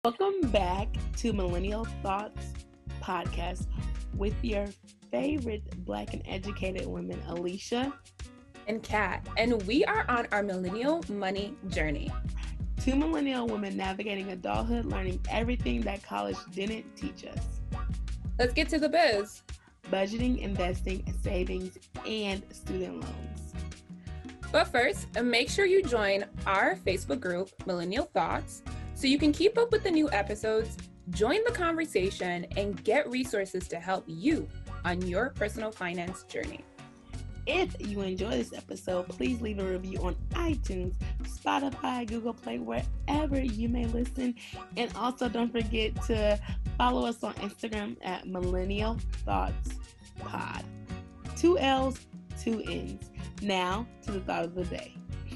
Welcome back to Millennial Thoughts Podcast with your favorite Black and educated women, Alicia and Kat, and we are on our millennial money journey. Two millennial women navigating adulthood, learning everything that college didn't teach us. Let's get to the biz. Budgeting, investing, savings, and student loans. But first, make sure you join our Facebook group, Millennial Thoughts, so you can keep up with the new episodes, join the conversation, and get resources to help you on your personal finance journey. If you enjoy this episode, please leave a review on iTunes, Spotify, Google Play, wherever you may listen. And also don't forget to follow us on Instagram at Millennial Thoughts Pod. 2 L's, 2 N's. Now to the thought of the day.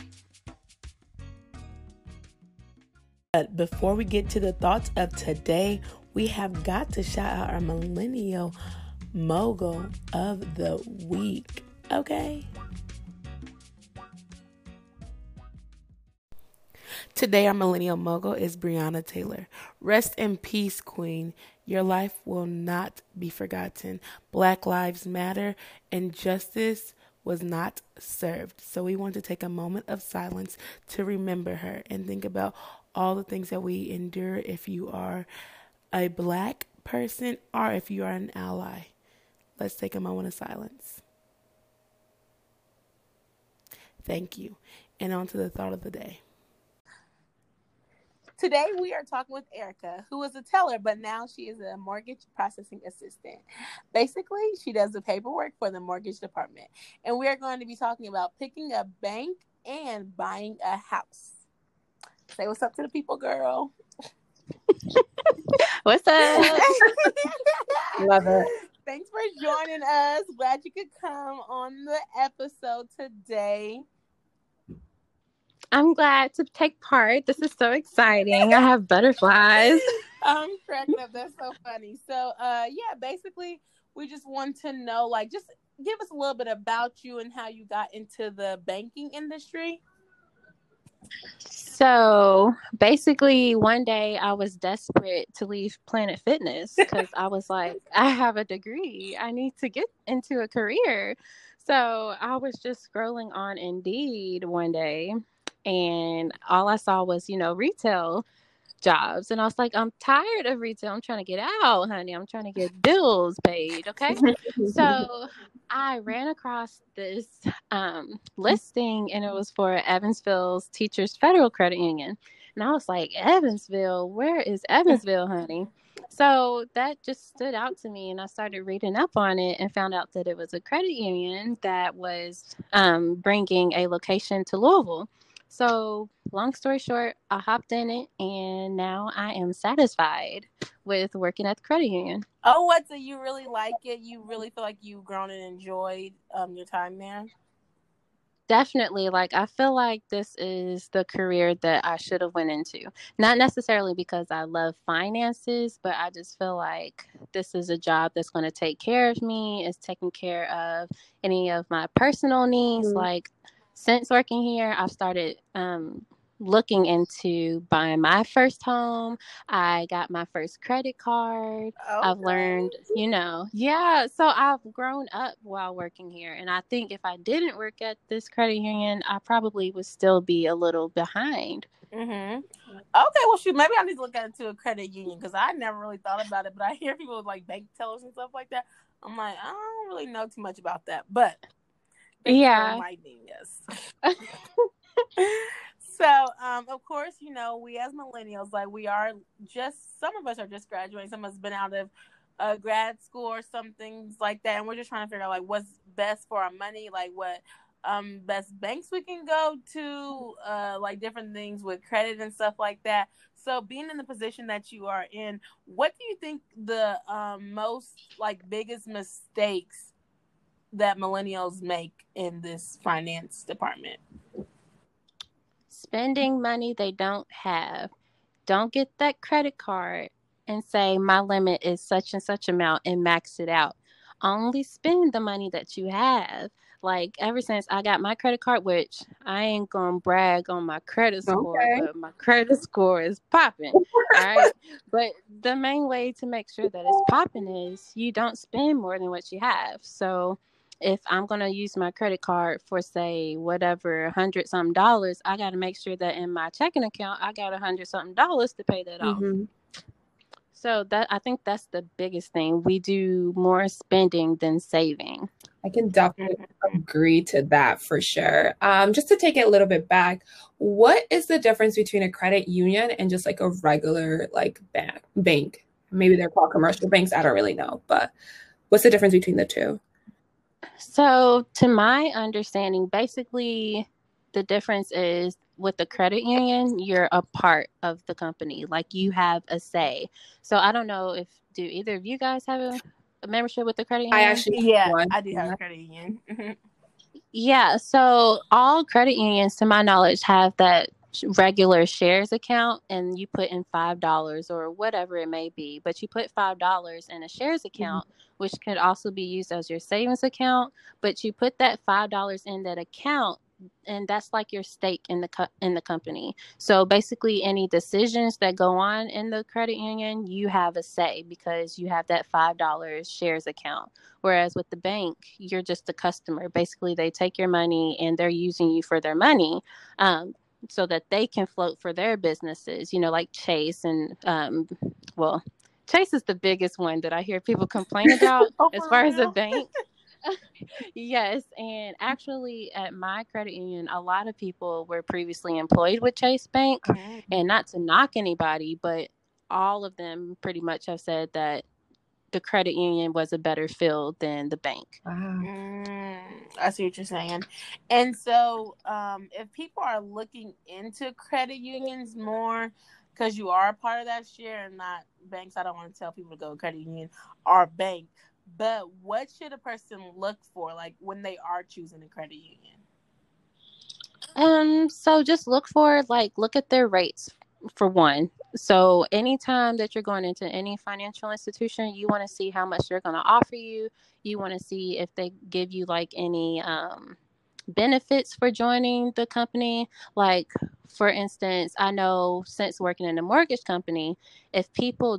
But before we get to the thoughts of today, we have got to shout out our Millennial Mogul of the Week. Okay? Today, our Millennial Mogul is Breonna Taylor. Rest in peace, Queen. Your life will not be forgotten. Black Lives Matter and justice was not served. So we want to take a moment of silence to remember her and think about all the things that we endure if you are a Black person or if you are an ally. Let's take a moment of silence. Thank you. And on to the thought of the day. Today we are talking with Erica, who is a teller, but now she is a mortgage processing assistant. Basically, she does the paperwork for the mortgage department. And we are going to be talking about picking a bank and buying a house. Say what's up to the people, girl. What's up? Love it. Thanks for joining us. Glad you could come on the episode today. I'm glad to take part. This is so exciting. I have butterflies. I'm cracking up. That's so funny. So, basically, we just want to know, just give us a little bit about you and how you got into the banking industry. So basically, one day I was desperate to leave Planet Fitness because I was like, I have a degree. I need to get into a career. So I was just scrolling on Indeed one day, and all I saw was, retail jobs. And I was like, I'm tired of retail. I'm trying to get out, honey. I'm trying to get bills paid. Okay. So I ran across this listing, and it was for Evansville's Teachers Federal Credit Union. And I was like, Evansville, where is Evansville, honey? So that just stood out to me, and I started reading up on it and found out that it was a credit union that was bringing a location to Louisville. So long story short, I hopped in it, and now I am satisfied with working at the credit union. Oh, what? So you really like it? You really feel like you've grown and enjoyed your time there? Definitely. I feel like this is the career that I should have went into. Not necessarily because I love finances, but I just feel like this is a job that's going to take care of me. It's taking care of any of my personal needs. Mm-hmm. Since working here, I've started looking into buying my first home. I got my first credit card. Okay. I've learned, so I've grown up while working here. And I think if I didn't work at this credit union, I probably would still be a little behind. Mm-hmm. Okay, well, shoot, maybe I need to look into a credit union because I never really thought about it. But I hear people with bank tellers and stuff like that. I'm like, I don't really know too much about that. But yeah, yes. So, of course, we as millennials, we are some of us are just graduating. Some of us been out of grad school or some things like that. And we're just trying to figure out, what's best for our money, what best banks we can go to, different things with credit and stuff like that. So being in the position that you are in, what do you think the most, biggest mistakes that millennials make in this finance department? Spending money they don't have. Don't get that credit card and say my limit is such and such amount and max it out. Only spend the money that you have. like ever since I got my credit card, which I ain't gonna brag on my credit score, Okay. but my credit score is popping. All right. But the main way to make sure that it's popping is you don't spend more than what you have. So if I'm gonna use my credit card for say whatever $100 something, I gotta make sure that in my checking account I got $100 something to pay that off. So that I think that's the biggest thing. We do more spending than saving. I can definitely agree to that for sure. Just to take it a little bit back, what is the difference between a credit union and just like a regular like bank? Maybe they're called commercial banks. I don't really know, but what's the difference between the two? So to my understanding, basically the difference is with the credit union, you're a part of the company. Like you have a say. So I don't know if do either of you guys have a membership with the credit union? I actually I do have a credit union. Yeah, so all credit unions, to my knowledge, have that regular shares account, and you put in $5 or whatever it may be, but you put $5 in a shares account, which could also be used as your savings account, but you put that $5 in that account, and that's like your stake in the company. So basically any decisions that go on in the credit union, you have a say because you have that $5 shares account. Whereas with the bank, you're just a customer. Basically they take your money and they're using you for their money, so that they can float for their businesses, like Chase and Chase is the biggest one that I hear people complain about as far as a bank. Yes, and actually at my credit union, a lot of people were previously employed with Chase Bank, and not to knock anybody, but all of them pretty much have said that the credit union was a better field than the bank. I see what you're saying. And so if people are looking into credit unions more, because you are a part of that share and not banks, I don't want to tell people to go to credit union or bank. But what should a person look for, like when they are choosing a credit union? So just look at their rates for one. So anytime that you're going into any financial institution, you want to see how much they're going to offer you. You want to see if they give you like any benefits for joining the company. Like, for instance, I know since working in a mortgage company, if people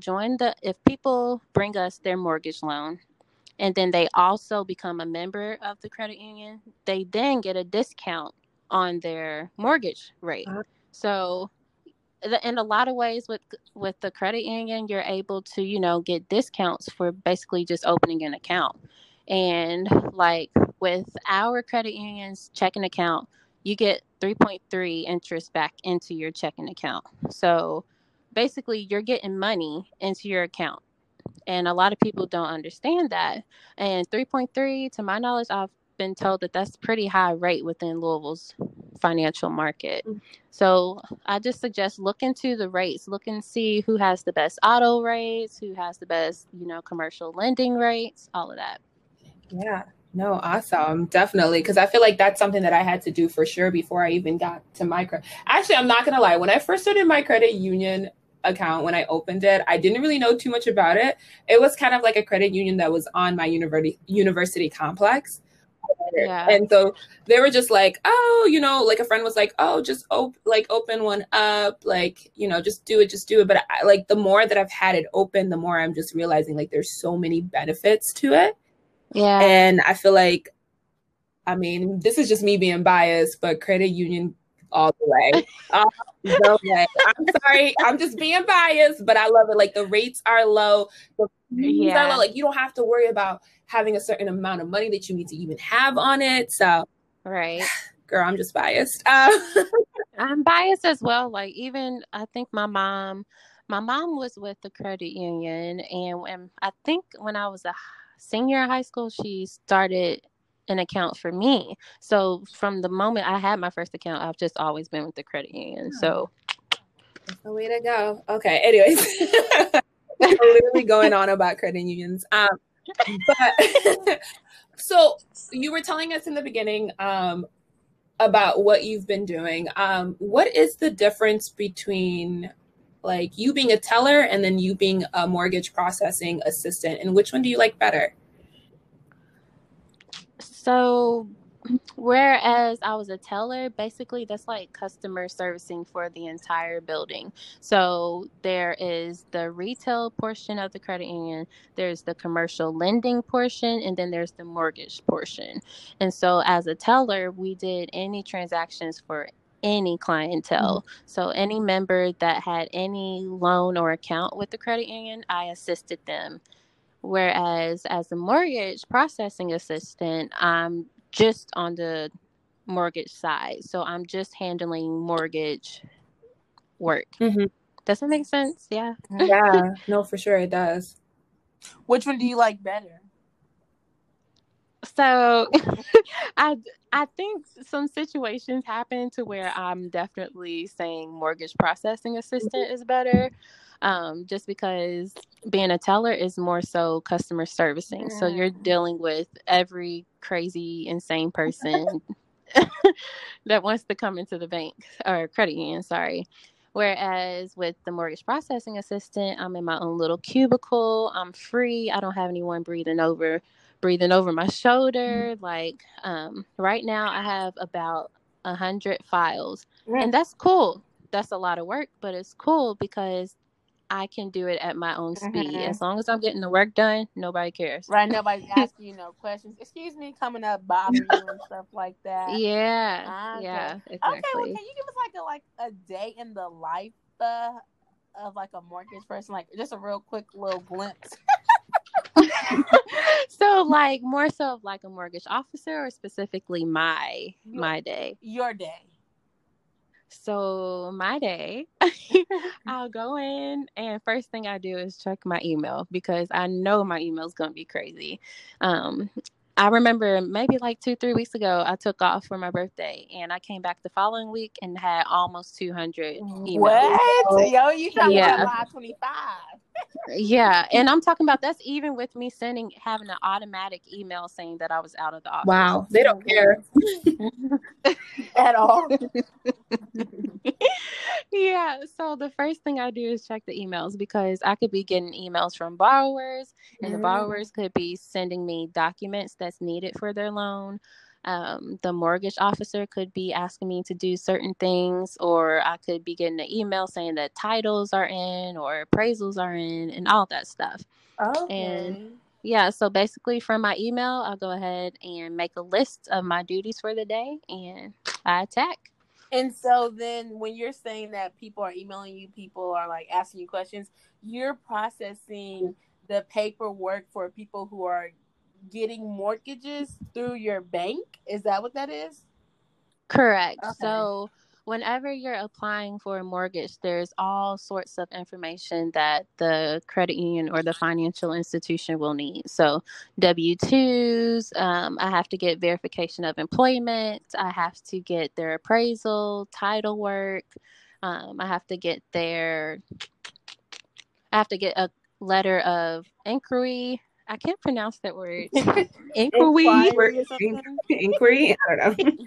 bring us their mortgage loan, and then they also become a member of the credit union, they then get a discount on their mortgage rate. So in a lot of ways with the credit union, you're able to, get discounts for basically just opening an account. And like with our credit union's checking account, you get 3.3 interest back into your checking account. So basically you're getting money into your account. And a lot of people don't understand that. And 3.3, to my knowledge, I've been told that that's pretty high rate within Louisville's financial market. So I just suggest look into the rates, look and see who has the best auto rates, who has the best, commercial lending rates, all of that. Yeah, no, awesome. Definitely. Because I feel like that's something that I had to do for sure before I even got to my credit. Actually, I'm not going to lie. When I first started my credit union account, when I opened it, I didn't really know too much about it. It was kind of like a credit union that was on my university complex. Yeah. And so they were just like, oh, like a friend was like, oh, just open one up, like, just do it. But like the more that I've had it open, the more I'm just realizing like there's so many benefits to it. Yeah. And I feel like, this is just me being biased, but credit union all the way. No way. I'm sorry. I'm just being biased, but I love it. Like the rates are low. The fees are low. Like you don't have to worry about having a certain amount of money that you need to even have on it. So, right. Girl, I'm just biased. I'm biased as well. Like even I think my mom was with the credit union, and I think when I was a senior in high school, she started an account for me. So from the moment I had my first account, I've just always been with the credit union. So that's the way to go. Okay. Anyways, literally going on about credit unions. But so you were telling us in the beginning about what you've been doing. What is the difference between like you being a teller and then you being a mortgage processing assistant, and which one do you like better? So Whereas I was a teller, basically that's like customer servicing for the entire building. So there is the retail portion of the credit union, there's the commercial lending portion, and then there's the mortgage portion. And so as a teller, we did any transactions for any clientele. So any member that had any loan or account with the credit union, I assisted them. Whereas as a mortgage processing assistant, I'm just on the mortgage side. So I'm just handling mortgage work. Does that make sense? Yeah. Yeah, no, for sure it does. Which one do you like better? So I think some situations happen to where I'm definitely saying mortgage processing assistant is better. Just because being a teller is more so customer servicing. So you're dealing with every crazy, insane person that wants to come into the bank or credit union, sorry. Whereas with the mortgage processing assistant, I'm in my own little cubicle. I'm free. I don't have anyone breathing over my shoulder. Like right now I have about 100 files. And that's cool. That's a lot of work, but it's cool because I can do it at my own speed. As long as I'm getting the work done, nobody cares. Right, nobody's asking you no questions. Excuse me, coming up, bothering you and stuff like that. Yeah, Okay. yeah, exactly. Okay, well, can you give us a day in the life of like a mortgage person, like just a real quick little glimpse? So like more so of like a mortgage officer, or specifically my day? Your day. So my day, I'll go in and first thing I do is check my email because I know my email's going to be crazy. I remember maybe like 2-3 weeks ago, I took off for my birthday and I came back the following week and had almost 200 emails. What? Yo, you talking about Live 25. Yeah, and I'm talking about that's even with me having an automatic email saying that I was out of the office. Wow, they don't care at all. Yeah, so the first thing I do is check the emails because I could be getting emails from borrowers, and the borrowers could be sending me documents that's needed for their loan. The mortgage officer could be asking me to do certain things, or I could be getting an email saying that titles are in or appraisals are in and all that stuff. Okay. And yeah, so basically from my email, I'll go ahead and make a list of my duties for the day and I attack. And so then when you're saying that people are emailing you, people are like asking you questions, you're processing the paperwork for people who are getting mortgages through your bank? Is that what that is? Correct. Okay. So whenever you're applying for a mortgage, there's all sorts of information that the credit union or the financial institution will need. So W-2s, I have to get verification of employment. I have to get their appraisal, title work. I have to get a letter of inquiry. I can't pronounce that word. Inquiry. Inquiry. I don't know.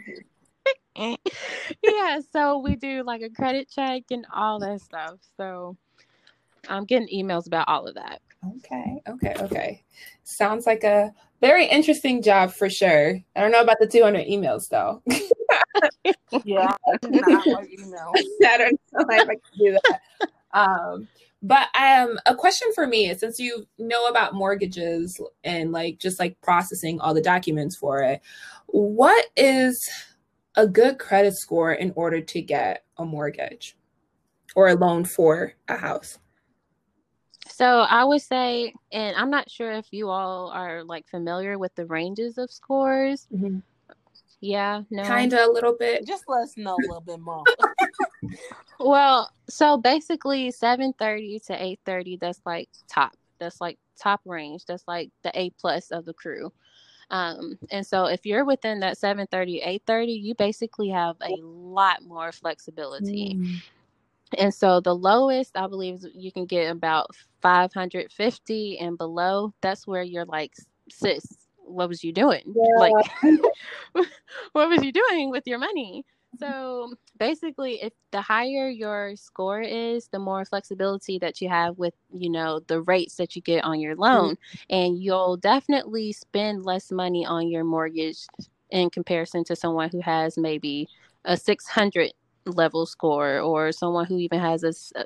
Yeah, so we do like a credit check and all that stuff. So I'm getting emails about all of that. Okay. Sounds like a very interesting job for sure. I don't know about the 200 emails though. Yeah, I do not like emails. I don't know if I can do that. But a question for me is, since you know about mortgages and just processing all the documents for it, what is a good credit score in order to get a mortgage or a loan for a house? So I would say, and I'm not sure if you all are familiar with the ranges of scores. Mm-hmm. Yeah, no. Kind of a little bit. Just let us know a little bit more. Well, so basically 730 to 830, that's top. That's top range. That's the A+ of the crew. And so if you're within that 730, 830, you basically have a lot more flexibility. And so the lowest, I believe, you can get about 550 and below. That's where you're sis, what was you doing? Yeah. What was you doing with your money? So basically, if the higher your score is, the more flexibility that you have with, the rates that you get on your loan. And you'll definitely spend less money on your mortgage in comparison to someone who has maybe a 600 level score, or someone who even has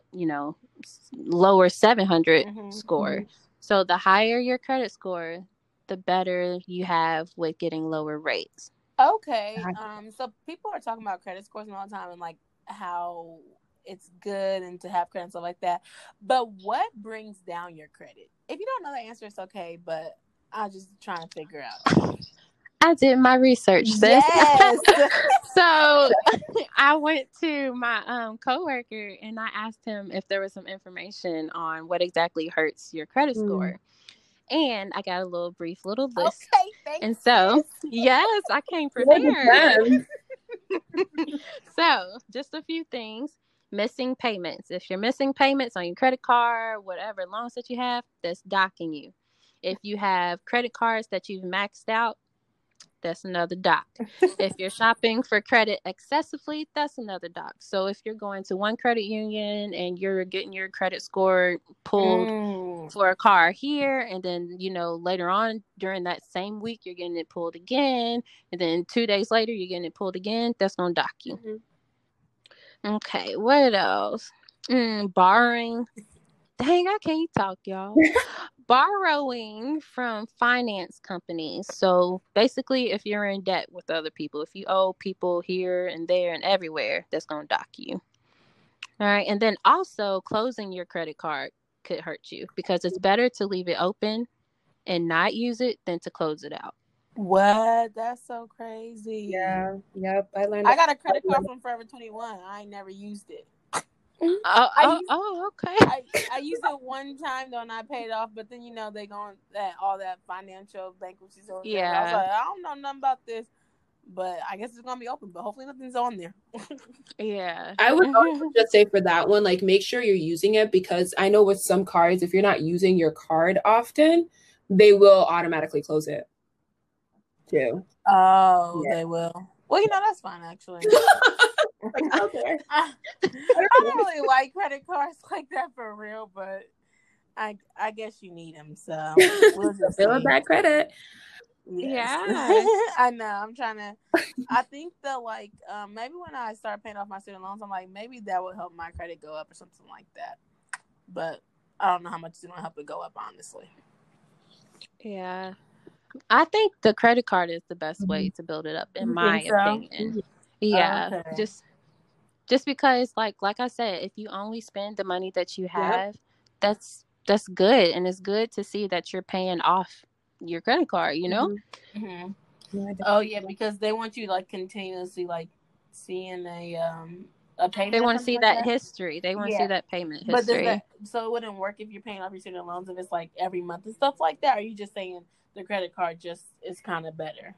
lower 700 score. So the higher your credit score, the better you have with getting lower rates. Okay. So people are talking about credit scores all the time and like how it's good and to have credit and stuff like that. But what brings down your credit? If you don't know the answer, it's okay. But I'm just trying to figure out. I did my research, sis. Yes. So I went to my coworker and I asked him if there was some information on what exactly hurts your credit score. And I got a brief little list. Okay, thanks. And so, yes, I came prepared. So, just a few things. Missing payments. If you're missing payments on your credit card, whatever loans that you have, that's docking you. If you have credit cards that you've maxed out, that's another dock. If you're shopping for credit excessively, that's another dock. So if you're going to one credit union and you're getting your credit score pulled for a car here, and then, later on during that same week, you're getting it pulled again, and then 2 days later, you're getting it pulled again, that's going to dock you. Okay, what else? Borrowing. Dang, I can't talk, y'all. Borrowing from finance companies. So basically, if you're in debt with other people, if you owe people here and there and everywhere, that's going to dock you. All right. And then also closing your credit card could hurt you, because it's better to leave it open and not use it than to close it out. What? That's so crazy. Yeah. Yep. I got a credit card from Forever 21. I ain't never used it. Okay. I used it one time though, and I paid off. But then they going that all that financial bankruptcy. So yeah, I was like, I don't know nothing about this, but I guess it's gonna be open. But hopefully nothing's on there. Yeah, I would also just say for that one, like, make sure you're using it, because I know with some cards, if you're not using your card often, they will automatically close it too. Oh, yeah. They will. Well, that's fine actually. Okay. I don't really like credit cards like that for real, but I guess you need them, so we'll just build that credit. Yes. Yeah. I know. I'm trying to. I think that maybe when I start paying off my student loans, I'm like, maybe that would help my credit go up or something like that. But I don't know how much it's going to help it go up, honestly. Yeah. I think the credit card is the best way to build it up, in my opinion. Yeah. Okay. Just because, like I said, if you only spend the money that you have, that's good, and it's good to see that you're paying off your credit card. Mm-hmm. Oh yeah, because they want you continuously seeing a payment. They want to see that history. They want to see that payment history. So it wouldn't work if you're paying off your student loans if it's every month and stuff like that. Or are you just saying the credit card just is kind of better?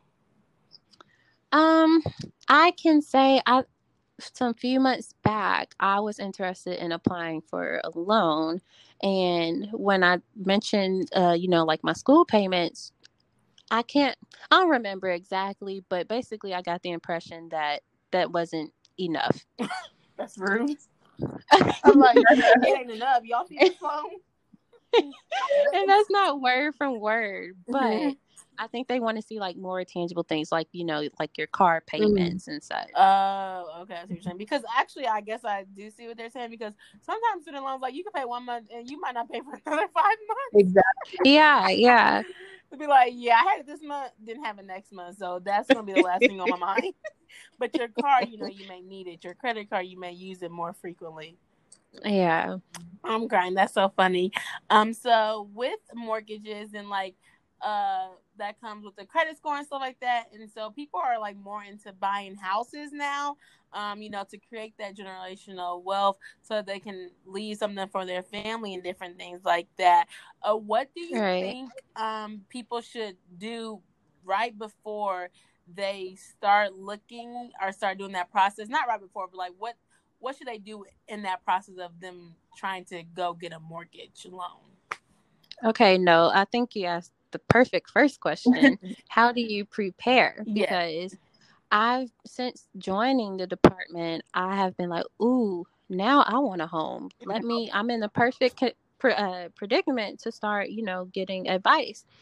I can say some few months back, I was interested in applying for a loan. And when I mentioned, my school payments, I don't remember exactly, but basically I got the impression that wasn't enough. That's rude. I'm like, it ain't enough. Y'all see this phone? And that's not word from word, but I think they want to see more tangible things, like your car payments and such. Oh, okay, I see what you're saying. Because actually, I guess I do see what they're saying, because sometimes student loans, you can pay 1 month and you might not pay for another 5 months. Exactly. Yeah. To be like, I had it this month, didn't have it next month, so that's gonna be the last thing on my mind. But your car, you may need it. Your credit card, you may use it more frequently. Yeah. I'm crying. That's so funny. So with mortgages and that comes with the credit score and stuff like that, and so people are more into buying houses now, to create that generational wealth so they can leave something for their family and different things like that. What do you think people should do right before they start looking or start doing that process? Not right before, but what should they do in that process of them trying to go get a mortgage loan? Okay, no, I think you asked the perfect first question. How do you prepare? Because since joining the department, I have been like, ooh, now I want a home. I'm in the perfect predicament to start, getting advice.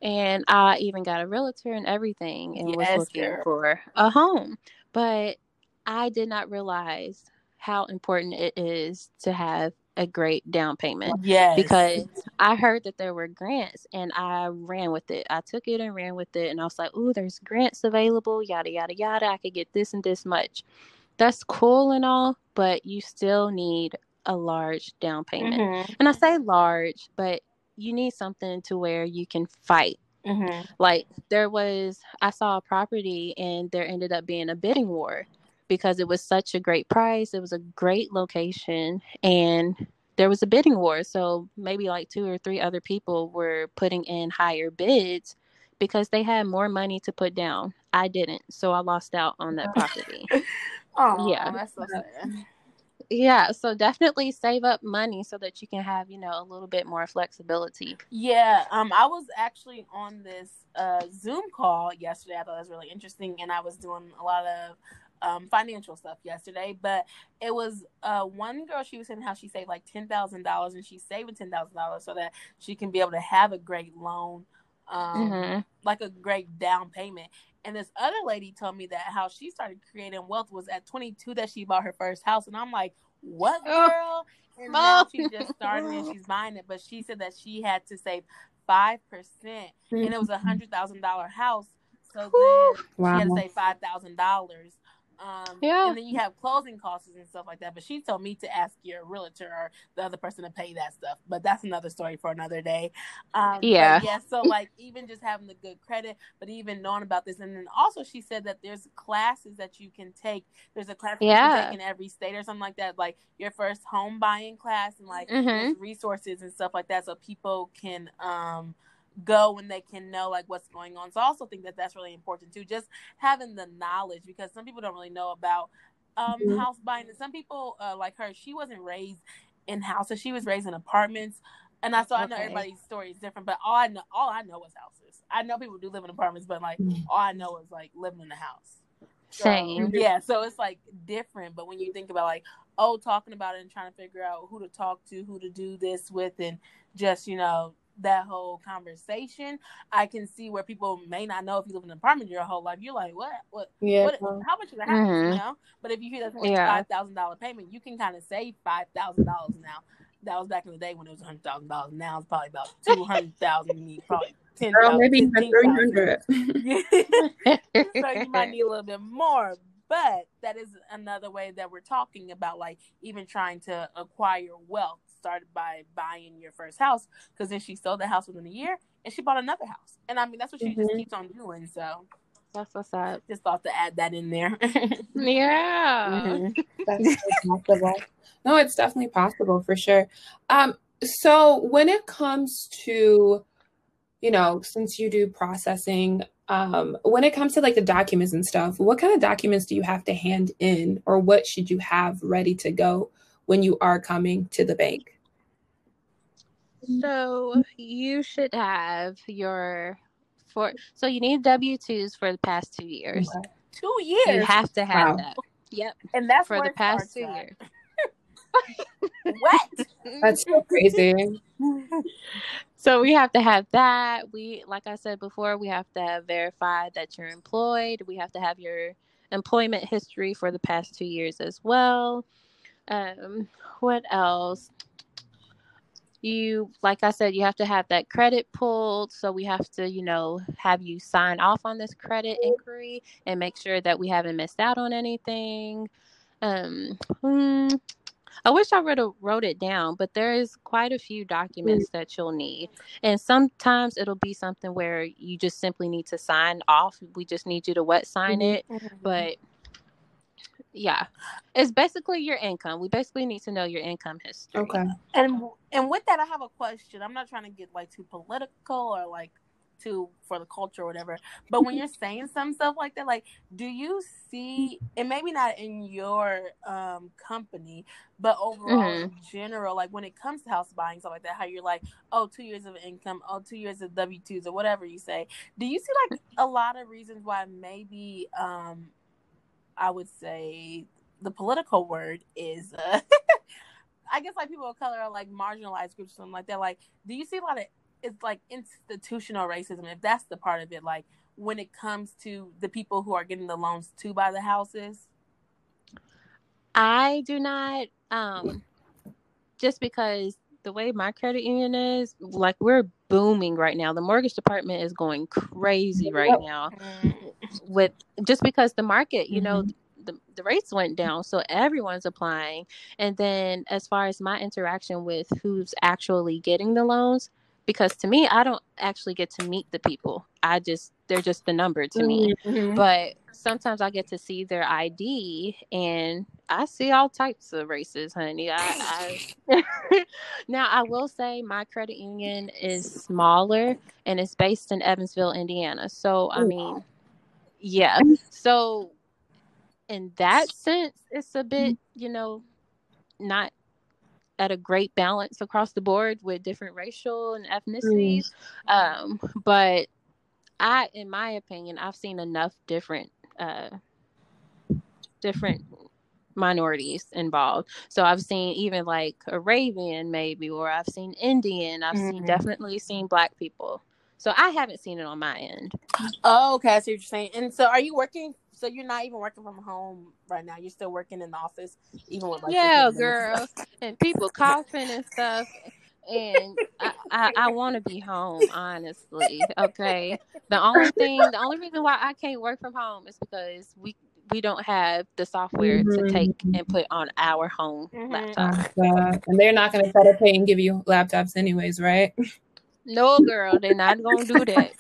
And I even got a realtor and everything and was Yes, looking girl. for a home. But I did not realize how important it is to have a great down payment, Yes. because I heard that there were grants and I ran with it. I took it and ran with it, and I was like, "Ooh, there's grants available, yada yada yada. I could get this and this much." That's cool and all, but you still need a large down payment. Mm-hmm. And I say large, but you need something to where you can fight. Mm-hmm. Like I saw a property and there ended up being a bidding war because it was such a great price. It was a great location and there was a bidding war. So maybe like 2 or 3 other people were putting in higher bids because they had more money to put down. I didn't. So I lost out on that property. Oh, Yeah. that's so sad. Yeah. So definitely save up money so that you can have, a little bit more flexibility. Yeah, I was actually on this Zoom call yesterday. I thought it was really interesting, and I was doing a lot of financial stuff yesterday. But it was one girl. She was saying how she saved like $10,000, and she's saving $10,000 so that she can be able to have a great loan, like a great down payment. And this other lady told me that how she started creating wealth was at 22 that she bought her first house, and I'm like, what, girl? And now she just started and she's buying it. But she said that she had to save 5%, and it was $100,000 house. So then she had to save $5,000. Yeah. And then you have closing costs and stuff like that. But she told me to ask your realtor or the other person to pay that stuff. But that's another story for another day. Yeah. But yeah, so like even just having the good credit, but even knowing about this. And then also she said that there's classes that you can take. There's a class that you can take in every state or something like that, like your first home buying class, and like there's resources and stuff like that so people can go and they can know like what's going on. So I also think that that's really important too, just having the knowledge, because some people don't really know about house buying. And some people like her, she wasn't raised in houses, she was raised in apartments. And I know everybody's story is different, but all I know is houses. I know people do live in apartments, but like all I know is like living in a house. Same. Yeah, so it's like different. But when you think about like, talking about it and trying to figure out who to talk to, who to do this with, and just, that whole conversation, I can see where people may not know. If you live in an apartment your whole life, you're like, what, how much is a house, But if you hear that's only $5,000 payment, you can kind of save $5,000 now. That was back in the day when it was $100,000. Now it's probably about 200,000, probably 10,000, maybe even 300. So you might need a little bit more. But that is another way that we're talking about, like even trying to acquire wealth. Started by buying your first house, because then she sold the house within a year and she bought another house. And I mean, that's what she just keeps on doing. So that's what's up. Just thought to add that in there. Yeah. That's so possible. No, it's definitely possible for sure. So when it comes to, since you do processing, when it comes to like the documents and stuff, what kind of documents do you have to hand in, or what should you have ready to go when you are coming to the bank? So you should have so you need W-2s for the past 2 years. Okay. 2 years? You have to have that. Yep. And that's for the past 2 years. What? That's so crazy. So we have to have that. Like I said before, we have to have verified that you're employed. We have to have your employment history for the past 2 years as well. What else? Like I said, you have to have that credit pulled. So we have to, have you sign off on this credit inquiry and make sure that we haven't missed out on anything. I wish I would have wrote it down, but there is quite a few documents that you'll need. And sometimes it'll be something where you just simply need to sign off. We just need you to wet sign it. But yeah, it's basically your income. We basically need to know your income history. Okay. And with that, I have a question. I'm not trying to get like too political or like too for the culture or whatever, but when you're saying some stuff like that, like, do you see, and maybe not in your company, but overall in general, like when it comes to house buying, stuff like that, how you're like, 2 years of income, 2 years of W-2s or whatever you say, do you see like a lot of reasons why maybe I would say the political word is I guess like people of color are like marginalized groups or something like that, like do you see a lot of it's like institutional racism, if that's the part of it, like when it comes to the people who are getting the loans to buy the houses? I do not, just because the way my credit union is, like, we're booming right now. The mortgage department is going crazy right now with just because the market, you know, the rates went down, so everyone's applying. And then as far as my interaction with who's actually getting the loans, because to me, I don't actually get to meet the people. They're just the number to me. But sometimes I get to see their ID, and I see all types of races, honey. Now I will say my credit union is smaller and it's based in Evansville, Indiana. So I mean, yeah. So in that sense, it's a bit, you know, not at a great balance across the board with different racial and ethnicities. But in my opinion, I've seen enough different minorities involved. So I've seen even like Arabian maybe, or I've seen Indian. Definitely seen Black people. So I haven't seen it on my end. Oh, okay, I see what you're saying. And so are you working? So you're not even working from home right now. You're still working in the office, even with like girl, and people coughing and stuff. And I want to be home, honestly. Okay. The only reason why I can't work from home is because we don't have the software to take and put on our home laptop. And they're not going to try to pay and give you laptops anyways, right? No, girl, they're not going to do that.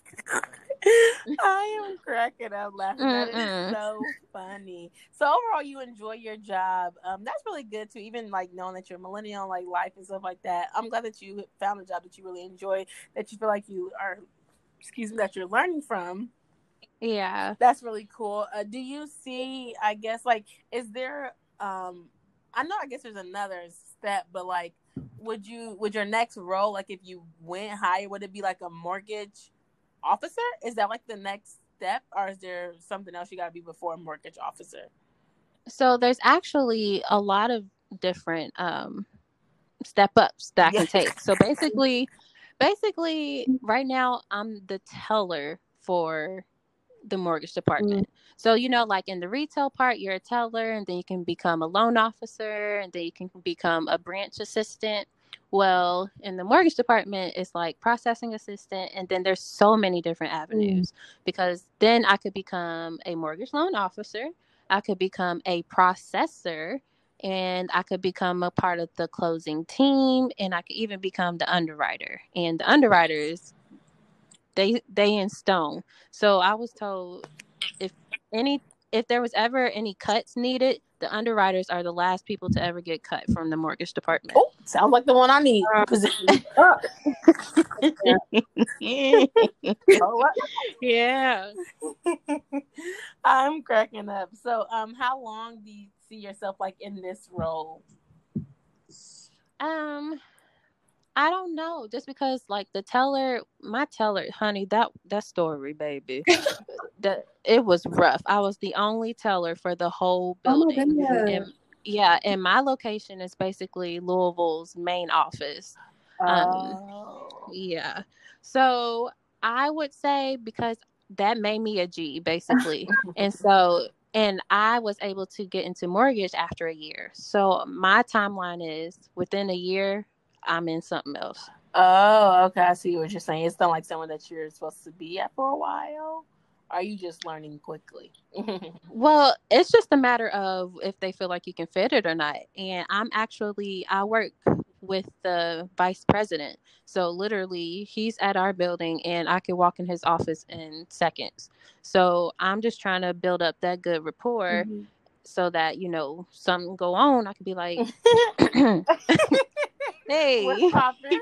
I am cracking up laughing. That is so funny. So overall, you enjoy your job. That's really good too. Even like knowing that you're a millennial, like life and stuff like that. I'm glad that you found a job that you really enjoy, that you feel like you are, that you're learning from. Yeah, that's really cool. Do you see? I guess like, is there? I guess there's another step, but like, would your next role, like if you went higher, would it be like a mortgage officer? Is that like the next step, or is there something else you got to be before a mortgage officer? So there's actually a lot of different step ups that I can take. So basically right now I'm the teller for the mortgage department. So, you know, like in the retail part, you're a teller, and then you can become a loan officer, and then you can become a branch assistant. Well, in the mortgage department, it's like processing assistant, and then there's so many different avenues, because then I could become a mortgage loan officer, I could become a processor, and I could become a part of the closing team, and I could even become the underwriter. And the underwriters, they in stone. So I was told if there was ever any cuts needed, the underwriters are the last people to ever get cut from the mortgage department. Oh, sounds like the one I need. Yeah. I'm cracking up. So, how long do you see yourself like in this role? I don't know. Just because like my teller, honey, that story, baby. It was rough. I was the only teller for the whole building. And my location is basically Louisville's main office. Yeah. So I would say, because that made me a G, basically. And I was able to get into mortgage after a year. So my timeline is within a year, I'm in something else. Oh, okay. I see what you're saying. It's not like someone that you're supposed to be at for a while. Are you just learning quickly? Well, it's just a matter of if they feel like you can fit it or not. And I work with the vice president. So literally he's at our building and I can walk in his office in seconds. So I'm just trying to build up that good rapport so that, you know, something go on, I could be like, hey. What's poppin'?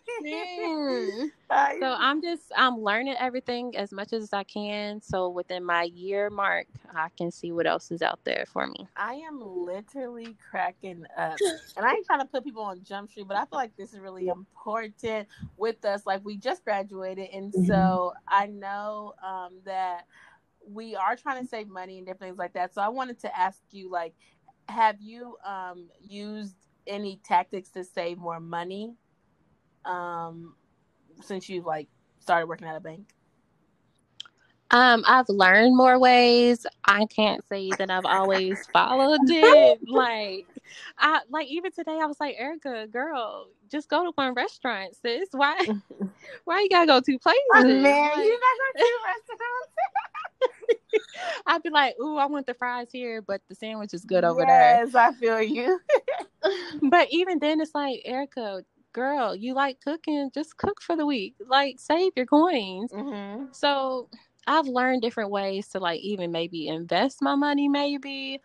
So I'm learning everything as much as I can. So within my year mark, I can see what else is out there for me. I am literally cracking up. And I ain't trying to put people on Jump Street, but I feel like this is really important with us. Like, we just graduated, and so I know that we are trying to save money and different things like that. So I wanted to ask you, like, have you used any tactics to save more money since you've like started working at a bank? I've learned more ways. I can't say that I've always followed it. Like even today, I was like, Erica, girl, just go to one restaurant, sis. Why you gotta go two places? Man, Like, you not going to restaurants? I'd be like, ooh, I want the fries here, but the sandwich is good over there. Yes, I feel you. But even then, it's like, Erica, girl, you like cooking, just cook for the week. Like, save your coins. Mm-hmm. So I've learned different ways to like even maybe invest my money, maybe.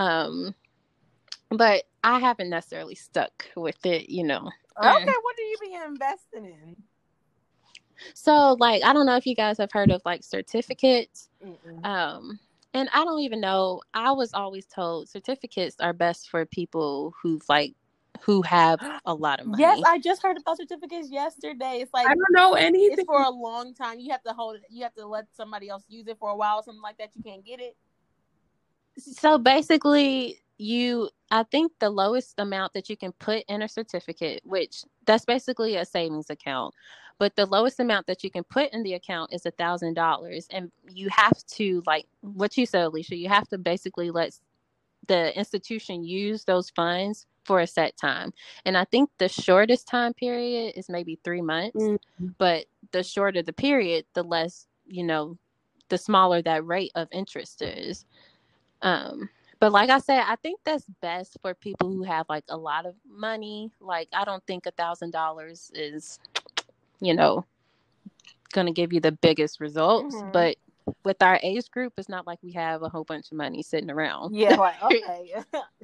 But I haven't necessarily stuck with it, you know. Okay, what do you be investing in? So like, I don't know if you guys have heard of like certificates. Mm-mm. And I don't even know. I was always told certificates are best for people who have a lot of money. Yes, I just heard about certificates yesterday. It's like I don't know anything. it's for a long time. You have to hold it. You have to let somebody else use it for a while, or something like that. You can't get it. So basically, I think the lowest amount that you can put in a certificate, which that's basically a savings account, but the lowest amount that you can put in the account is $1,000, and you have to, like what you said, Alicia, you have to basically let the institution use those funds for a set time. And I think the shortest time period is maybe 3 months, but the shorter the period, the less, the smaller that rate of interest is. But like I said, I think that's best for people who have like a lot of money. Like, I don't think $1,000 is, going to give you the biggest results. Mhm. But with our age group, it's not like we have a whole bunch of money sitting around. Yeah, like okay.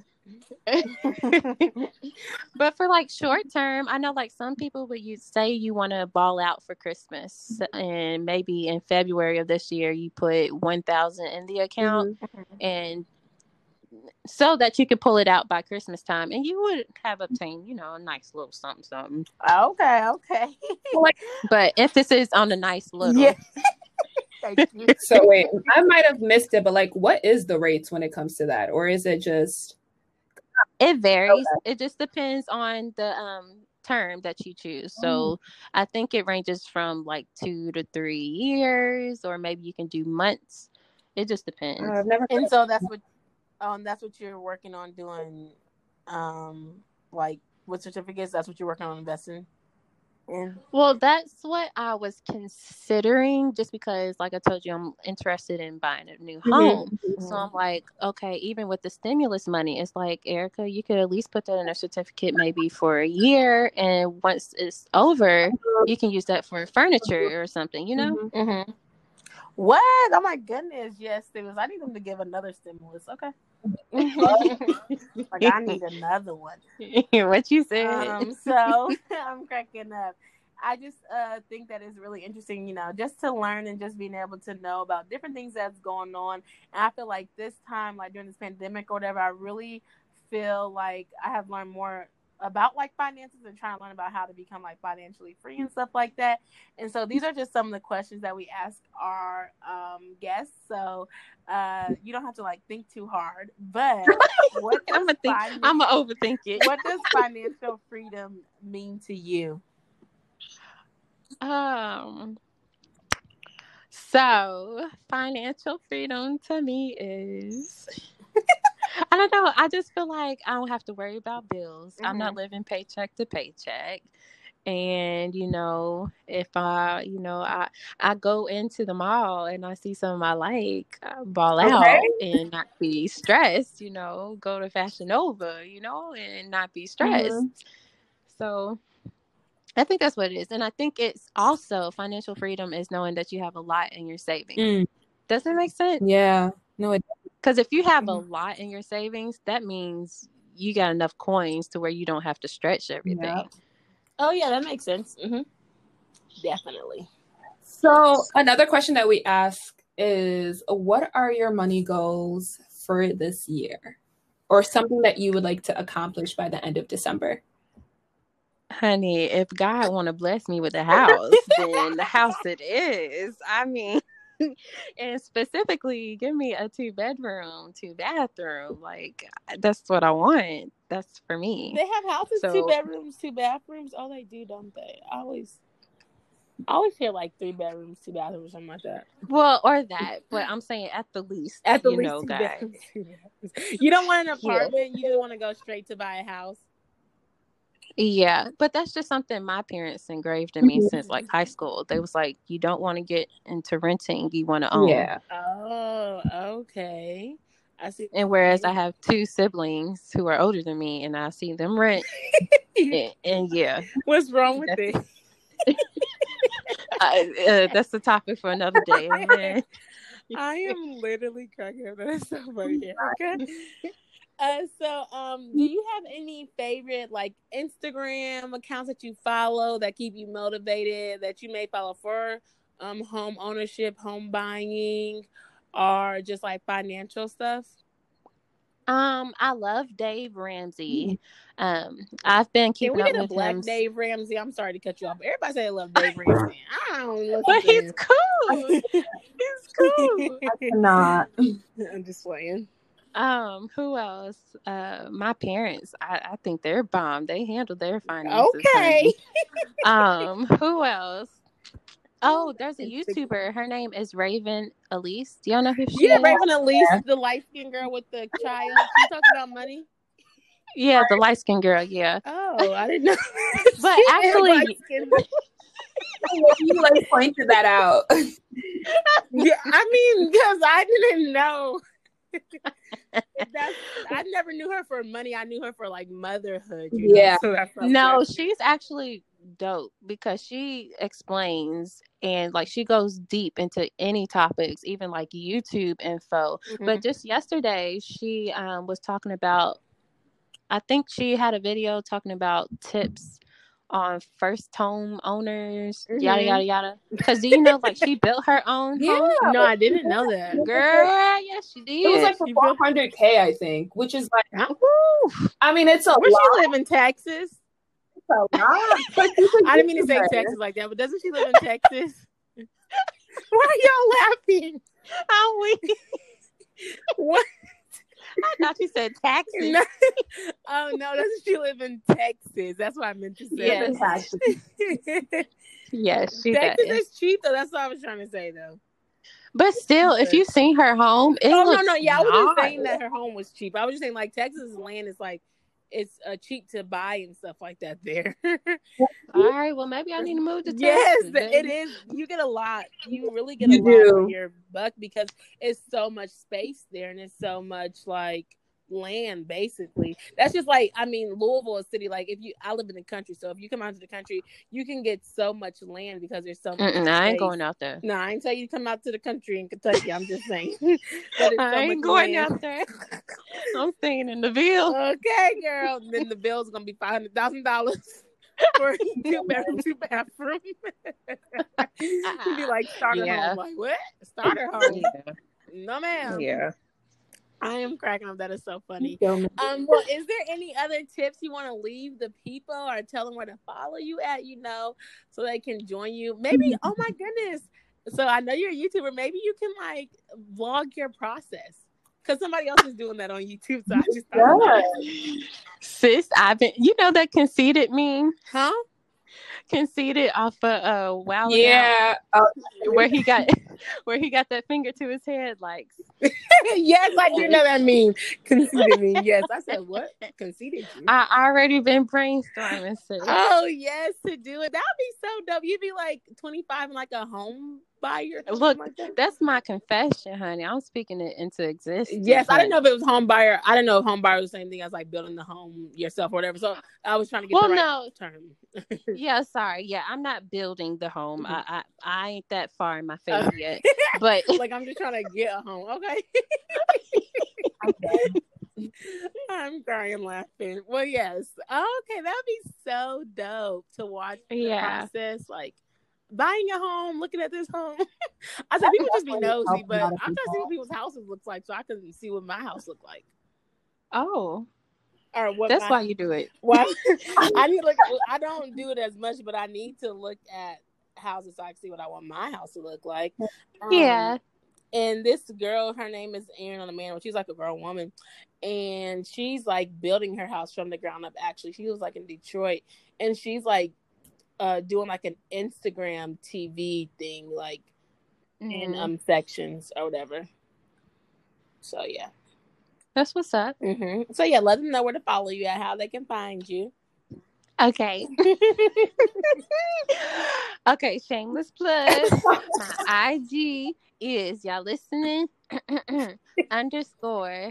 But for like short term, I know like some people would say you want to ball out for Christmas, and maybe in February of this year you put 1,000 in the account, and so that you could pull it out by Christmas time, and you would have obtained, a nice little something. Okay. But emphasis on the nice little. Yeah. Thank you. So wait, I might have missed it, but like, what is the rates when it comes to that, or is it just? It varies. Okay. It just depends on the term that you choose. So I think it ranges from like 2 to 3 years, or maybe you can do months. It just depends. I've never. And so that's what you're working on doing. Like with certificates, that's what you're working on investing in. Well, that's what I was considering, just because, like I told you, I'm interested in buying a new home. So I'm like, okay, even with the stimulus money, it's like, Erica, you could at least put that in a certificate maybe for a year, and once it's over, you can use that for furniture or something, Mm-hmm. What? Oh my goodness! Yes, stimulus. I need them to give another stimulus. Okay. Like, I need another one. What you said? So I'm cracking up. I just think that is really interesting, just to learn and just being able to know about different things that's going on. And I feel like this time, like during this pandemic or whatever, I really feel like I have learned more about like finances and trying to learn about how to become like financially free and stuff like that. And so these are just some of the questions that we ask our guests. So you don't have to like think too hard, but what does I'm gonna overthink it. What does financial freedom mean to you? So financial freedom to me is I don't know. I just feel like I don't have to worry about bills. I'm not living paycheck to paycheck. And, if I go into the mall and I see something I like, I ball out and not be stressed, go to Fashion Nova, and not be stressed. So I think that's what it is. And I think it's also financial freedom is knowing that you have a lot in your savings. Does that make sense? Yeah. No, it doesn't. Because if you have a lot in your savings, that means you got enough coins to where you don't have to stretch everything. Yeah. Oh, yeah, that makes sense. Definitely. So another question that we ask is, what are your money goals for this year? Or something that you would like to accomplish by the end of December? Honey, if God want to bless me with a house, then the house it is. I mean, and specifically give me a 2-bedroom, 2-bathroom. Like, that's what I want. That's for me. They have houses, 2 bedrooms, 2 bathrooms. Oh, they do, don't they? I always hear like 3 bedrooms, 2 bathrooms, or something like that. Well, or that, but I'm saying at the least, At the you least know, 2 guys. bedrooms, 2 bathrooms. You don't want an Yeah. apartment. You just want to go straight to buy a house. Yeah, but that's just something my parents engraved in me since like high school. They was like, you don't want to get into renting, you want to own. Yeah. Oh, okay. I see. And whereas I have 2 siblings who are older than me, and I see them rent, and yeah, What's wrong with it? that's the topic for another day. Amen. I am literally cracking up. That is so funny. Okay. Do you have any favorite like Instagram accounts that you follow that keep you motivated, that you may follow for home ownership, home buying, or just like financial stuff? I love Dave Ramsey. I've been Can we keeping up get a with black him. Dave Ramsey? I'm sorry to cut you off. Everybody say they love Dave Ramsey. I don't listen But to he's him. cool. He's cool. Not. I'm just playing. Who else? My parents. I think they're bomb. They handle their finances. Okay. Honey. Who else? Oh, there's a YouTuber. Her name is Raven Elise. Do y'all know who she is? Raven Elise, the light skinned girl with the child. She talks about money. Yeah, the light skinned girl. Yeah. Oh, I didn't know. But actually, You like pointed that out. yeah, I mean, because I didn't know. I never knew her for money. I knew her for like motherhood. Yeah. So no, she's actually dope because she explains and like she goes deep into any topics, even like YouTube info. Mm-hmm. But just yesterday, she was talking about. I think she had a video talking about tips on first home owners, yada yada yada. Because do you know, like she built her own home? No, I didn't know that. Girl, yes, she did. It was like for $400K, I think, which is like, I mean, it's a Where lot. she live in Texas? It's a lot. I didn't mean to say Texas like that, but doesn't she live in Texas? Why are y'all laughing? How we? What? I thought you said Texas. No. Oh no, doesn't she live in Texas? That's what I meant to say. Yes. Yes, she Texas does. is cheap though. That's what I was trying to say though. But still, if you seen her home, it looks no. Yeah, I wasn't nice. saying that her home was cheap. I was just saying like Texas land is like it's cheap to buy and stuff like that there. All right, well maybe I need to move to Texas. Yes, then. it is. You get a lot. You really get a lot for your buck because it's so much space there and it's so much like land basically. That's just like, I mean, Louisville is city. Like I live in the country, so if you come out to the country, you can get so much land because there's so much space. I ain't going out there. No, I ain't tell you to come out to the country in Kentucky. I'm just saying. I ain't going out there. I'm staying in the Ville. Okay, girl. Then the bill's gonna be $500,000 for a 2-bedroom, 2-bathroom. You'd be like starter home. Like what? Starter home? Yeah. No, ma'am. Yeah. I am cracking up. That is so funny. Well, is there any other tips you want to leave the people or tell them where to follow you at, so they can join you? Maybe, oh my goodness. So I know you're a YouTuber. Maybe you can like vlog your process because somebody else is doing that on YouTube. So I just thought, sis, I've been, that conceited meme? Huh? Conceited off of Wow. Yeah. Where he got that finger to his head, like. Yes, I do know that meme. Conceited meme. Yes, I said what? Conceited you. I already been brainstorming. Sis. Oh yes, to do it. That would be so dope. You'd be like 25 and like a home buyer. Look, like that. That's my confession, honey. I'm speaking it into existence. Yes, I didn't know if it was home buyer. I didn't know if home buyer was the same thing as like building the home yourself or whatever. So I was trying to get the right term. Yeah, sorry. Yeah, I'm not building the home. I ain't that far in my faith yet. But like I'm just trying to get a home. Okay. I'm crying laughing. Well, yes. Okay, that'd be so dope to watch the process, like buying a home, looking at this home. I said people just be nosy, but I'm trying to see what people's houses look like so I can see what my house look like. Oh. Or what that's why you do it. Well, I need to look. I don't do it as much, but I need to look at houses so I can see what I want my house to look like. Yeah. And this girl, her name is Erin on the Man. She's like a grown woman, and she's like building her house from the ground up. Actually, she was like in Detroit, and she's like doing like an Instagram TV thing, like Mm-hmm. in sections or whatever. So yeah. That's what's up. Mm-hmm. So yeah, let them know where to follow you at, how they can find you. Okay. Okay, shameless plug. My IG is, y'all listening? _ERIRICANICOLE.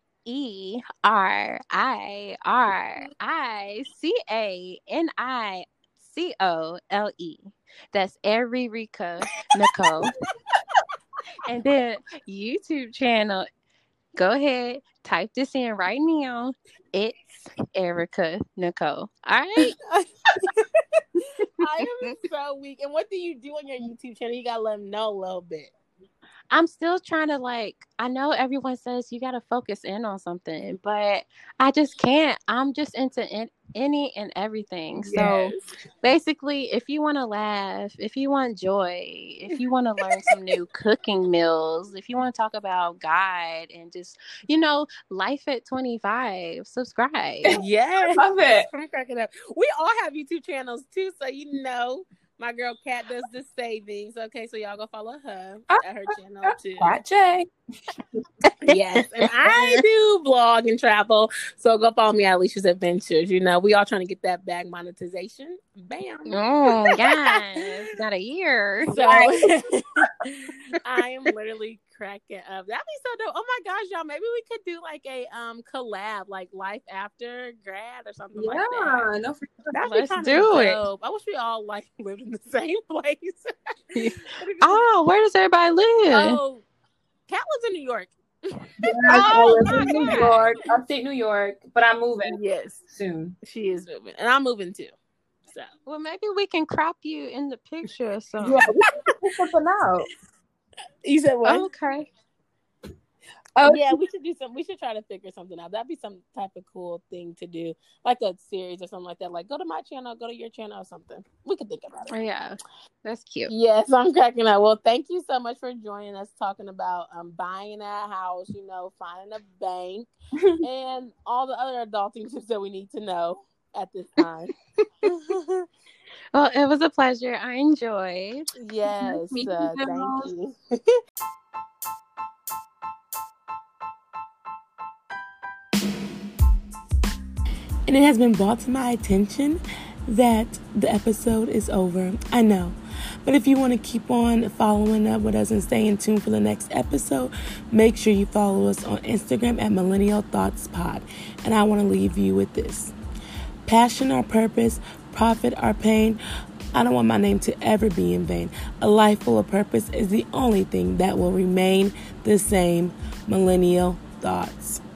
That's Eririca Nicole. And then YouTube channel, go ahead, type this in right now. It's Erica Nicole. All right. I am so weak. And what do you do on your YouTube channel? You gotta let them know a little bit. I'm still trying to, like, I know everyone says you got to focus in on something, but I just can't. I'm just into any and everything. Yes. So basically, if you want to laugh, if you want joy, if you want to learn some new cooking meals, if you want to talk about God and just, life at 25, subscribe. Yeah. Love it. I'm cracking up. We all have YouTube channels too, so my girl Kat does the savings. Okay, so y'all go follow her at her channel too. Kat J. Yes, and I do vlog and travel, so go follow me at Alicia's Adventures. We all trying to get that bag monetization. Bam. Oh, yes. Got a year. So I am literally cracking up. That'd be so dope. Oh my gosh, y'all, maybe we could do like a collab, like life after grad or something like that. Yeah, no, Let's do it. I wish we all lived in the same place. Oh, where does everybody live? Oh, Kat lives in New York. I live in New York, upstate New York, but I'm moving. Yes, soon. She is moving, and I'm moving too. So, well, maybe we can crop you in the picture or something. Yeah, we can figure something out. You said what? Okay. Oh yeah, we should do something. We should try to figure something out. That'd be some type of cool thing to do, like a series or something like that. Like, go to my channel, go to your channel, or something. We could think about it. Yeah, that's cute. Yes, I'm cracking up. Well, thank you so much for joining us, talking about buying a house, finding a bank, and all the other adulting tips that we need to know at this time. Well, it was a pleasure. I enjoyed. Yes, Me too. thank you. And it has been brought to my attention that the episode is over. I know. But if you want to keep on following up with us and staying tuned for the next episode, make sure you follow us on Instagram at Millennial Thoughts Pod. And I want to leave you with this. Passion or purpose, profit or pain, I don't want my name to ever be in vain. A life full of purpose is the only thing that will remain the same. Millennial Thoughts.